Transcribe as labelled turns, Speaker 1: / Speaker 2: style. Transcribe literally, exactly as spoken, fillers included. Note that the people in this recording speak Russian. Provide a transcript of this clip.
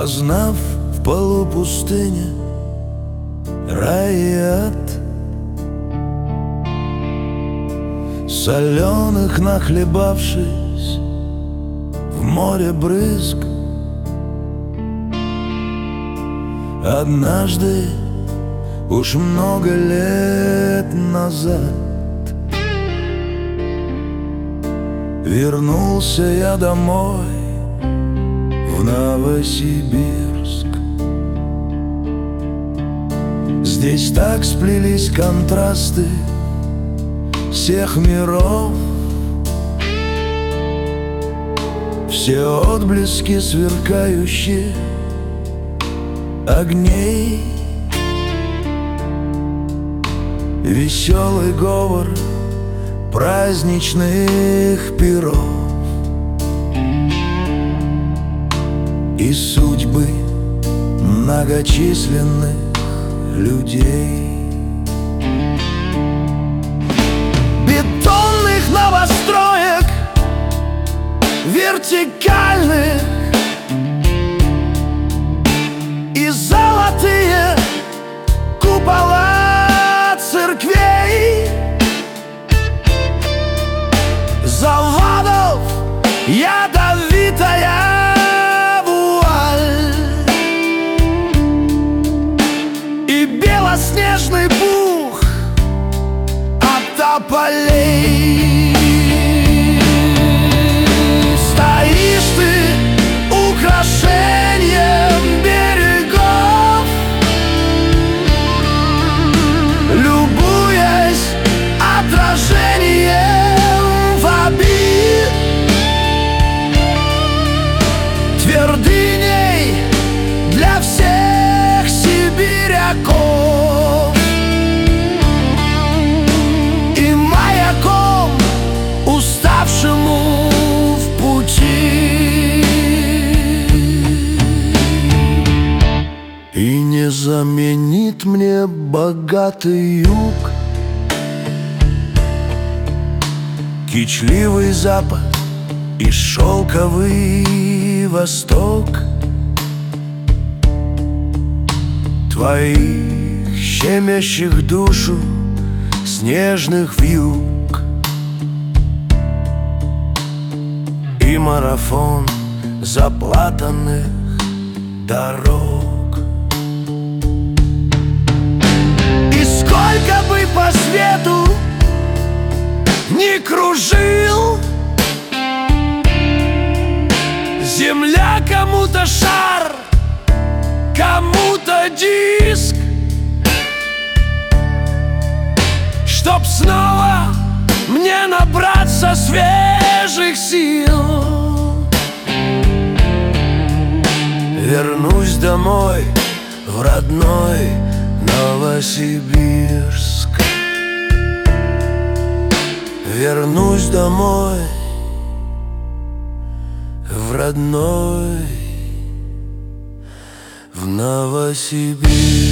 Speaker 1: Познав в полупустыне рай и ад, соленых нахлебавшись в море брызг, однажды, уж много лет назад, вернулся я домой в Новосибирск. Здесь так сплелись контрасты всех миров, все отблески сверкающие огней, веселый говор праздничных пиров и судьбы многочисленных людей. Бетонных новостроек, вертикальных, и золотые купола церквей, заводов ядовитая вуаль и белоснежный пух от тополей. Стоишь ты украшением берегов, любуясь отражением воды, твердыней для всех сибиряков и маяком уставшему в пути. И не заменит мне богатый юг кичливый запад и шелковый восток твоих щемящих душу снежных вьюг и марафон заплатанных дорог. И сколько бы по свету не кружил, земля кому-то шар, кому-то диск, чтоб снова мне набраться свежих сил. Вернусь домой в родной Новосибирск. Вернусь домой в родной, в Новосибирск.